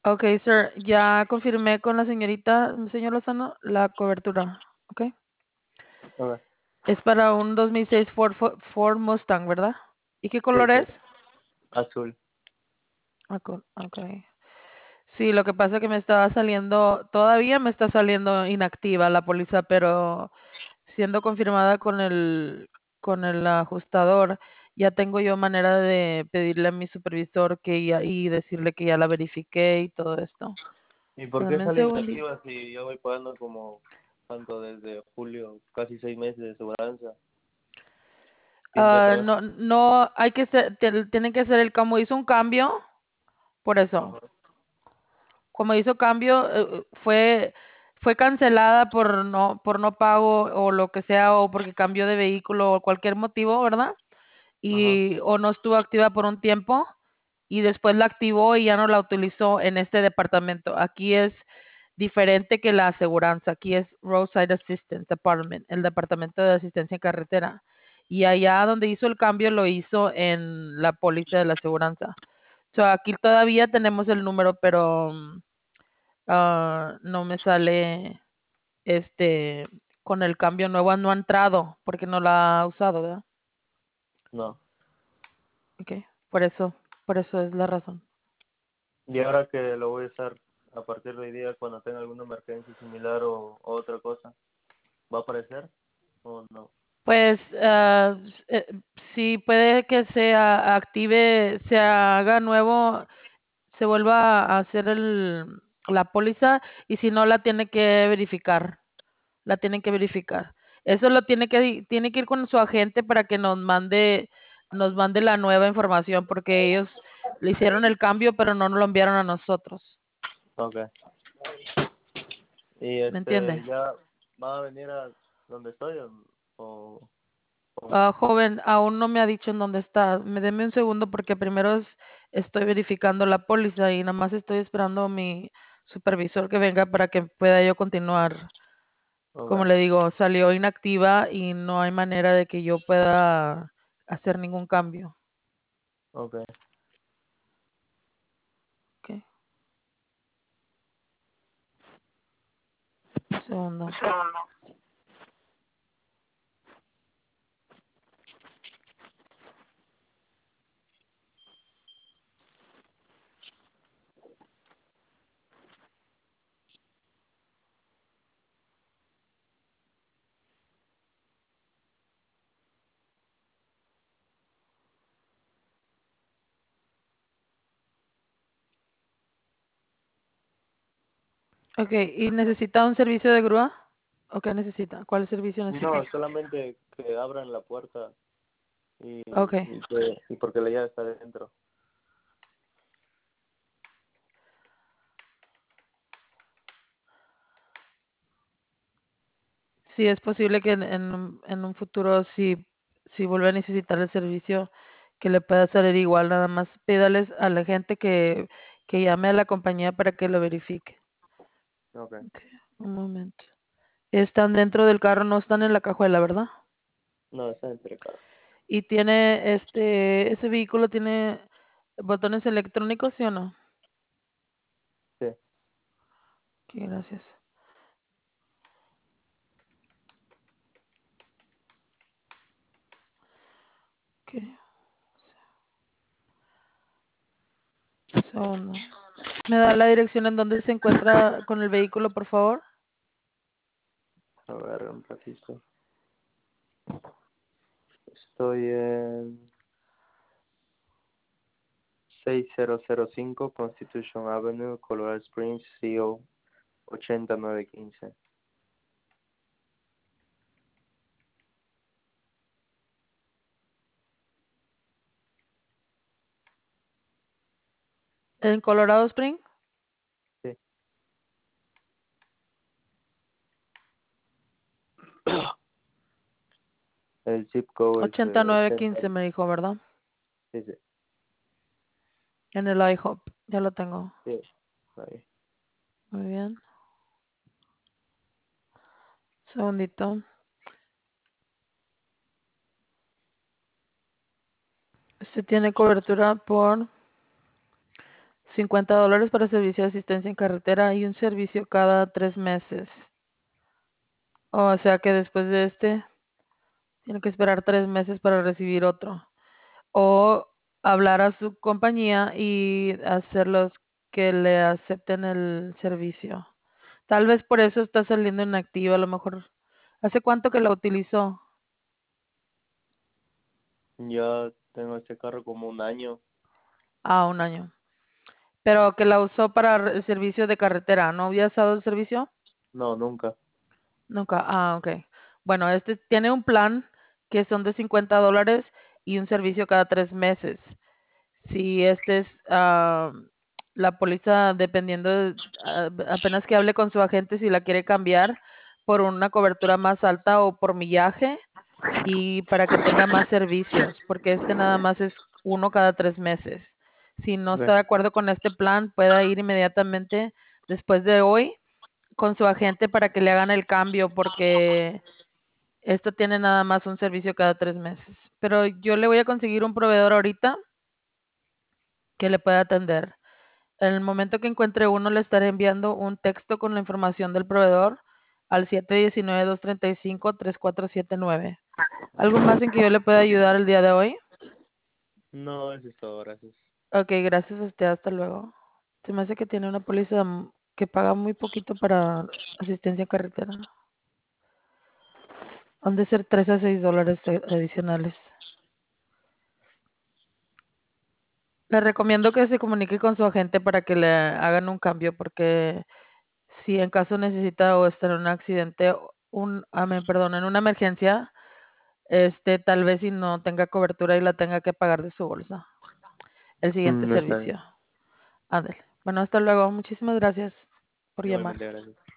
Ok, sir, ya confirmé con la señorita, señor Lozano, la cobertura. Ok. Ok. Es para un 2006 Ford Mustang, ¿verdad? ¿Y qué Sí, color sí, es? azul. Ok. Sí, lo que pasa es que me estaba saliendo, todavía me está saliendo inactiva la póliza, pero siendo confirmada con el ajustador, ya tengo yo manera de pedirle a mi supervisor y decirle que ya la verifiqué y todo esto. ¿Y por So, qué dame un sale segundito. inactiva si yo voy pagando como, tanto desde julio, casi 6 meses de seguranza? Tiempo atrás. No, hay que tienen que hacer el cambio. Hizo un cambio, por eso. Ajá, Como hizo cambio, fue cancelada por no pago o lo que sea, o porque cambió de vehículo o cualquier motivo, ¿verdad? ajá. O no estuvo activa por un tiempo y después la activó y ya no la utilizó en este departamento. Aquí es diferente que la aseguranza. Aquí es Roadside Assistance Department, el departamento de asistencia en carretera. Y allá donde hizo el cambio lo hizo en la póliza de la aseguranza. So, aquí todavía tenemos el número, pero no me sale este con el cambio nuevo, no ha entrado porque no la ha usado, ¿verdad? No. Ok, por eso es la razón. Y ahora que lo voy a usar a partir de hoy día, cuando tenga alguna emergencia similar o otra cosa, ¿va a aparecer o no? Pues sí, puede que se active, se haga nuevo, se vuelva a hacer la póliza y si no la tiene que verificar, la tienen que verificar. Eso tiene que ir con su agente para que nos mande la nueva información porque ellos le hicieron el cambio pero no nos lo enviaron a nosotros. Ok. Y ¿Me entiende? ya va a venir a donde estoy o, o- Joven, aún no me ha dicho en dónde está. Deme un segundo porque primero estoy verificando la póliza y nada más estoy esperando a mi supervisor que venga para que pueda yo continuar. Como ok, le digo, salió inactiva y no hay manera de que yo pueda hacer ningún cambio. ok. Ok, un segundo. Ok, ¿y necesita un servicio de grúa? ¿O qué necesita? ¿Cuál servicio No, necesita? solamente que abran la puerta Ok. y porque la llave está dentro. Sí, es posible que en un futuro, si vuelve a necesitar el servicio, que le pueda salir igual. Nada más pídales a la gente que llame a la compañía para que lo verifique. Ok. Ok, un momento. Están dentro del carro, no están en la cajuela, ¿verdad? No, está entre acá. Y tiene, ese vehículo tiene botones electrónicos, ¿sí o no? Sí. Ok, gracias. Ok, segundo. ¿Me da la dirección en donde se encuentra con el vehículo, por favor? A ver, un ratito. Estoy en 6005 Constitution Avenue, Colorado Springs, CO 8915. ¿En Colorado Spring? Sí. El zip code es 80. 8915 me dijo, ¿verdad? Sí, sí. En el IHOP. Ya lo tengo. Sí. Ahí. Muy bien. Segundito. Este tiene cobertura por $50 para servicio de asistencia en carretera y un servicio cada 3 meses. O sea que después de este, tiene que esperar 3 meses para recibir otro. O hablar a su compañía y hacerlos que le acepten el servicio. Tal vez por eso está saliendo inactiva, a lo mejor. ¿Hace cuánto que la utilizó? Ya tengo este carro como un año. Ah, un año. Pero que la usó para el servicio de carretera. ¿No había usado el servicio? No, nunca. Nunca. Ah, ok. Bueno, este tiene un plan que son de $50 y un servicio cada 3 meses. Si este es la póliza, dependiendo, apenas que hable con su agente si la quiere cambiar por una cobertura más alta o por millaje y para que tenga más servicios, porque este nada más es uno cada 3 meses. Si no está Ok. de acuerdo con este plan, pueda ir inmediatamente después de hoy con su agente para que le hagan el cambio, porque esto tiene nada más un servicio cada 3 meses. Pero yo le voy a conseguir un proveedor ahorita que le pueda atender. En el momento que encuentre uno, le estaré enviando un texto con la información del proveedor al 719-235-3479. ¿Algo más en que yo le pueda ayudar el día de hoy? No, eso es todo, gracias. Ok, gracias a usted. Hasta luego. Se me hace que tiene una póliza que paga muy poquito para asistencia en carretera. Han de ser $3 a $6 adicionales. Le recomiendo que se comunique con su agente para que le hagan un cambio, porque si en caso necesita o está en un accidente, perdón, en una emergencia, tal vez si no tenga cobertura y la tenga que pagar de su bolsa. El siguiente Está bien. servicio. Ándale. Bueno, hasta luego. Muchísimas gracias por llamar. Igualmente, gracias.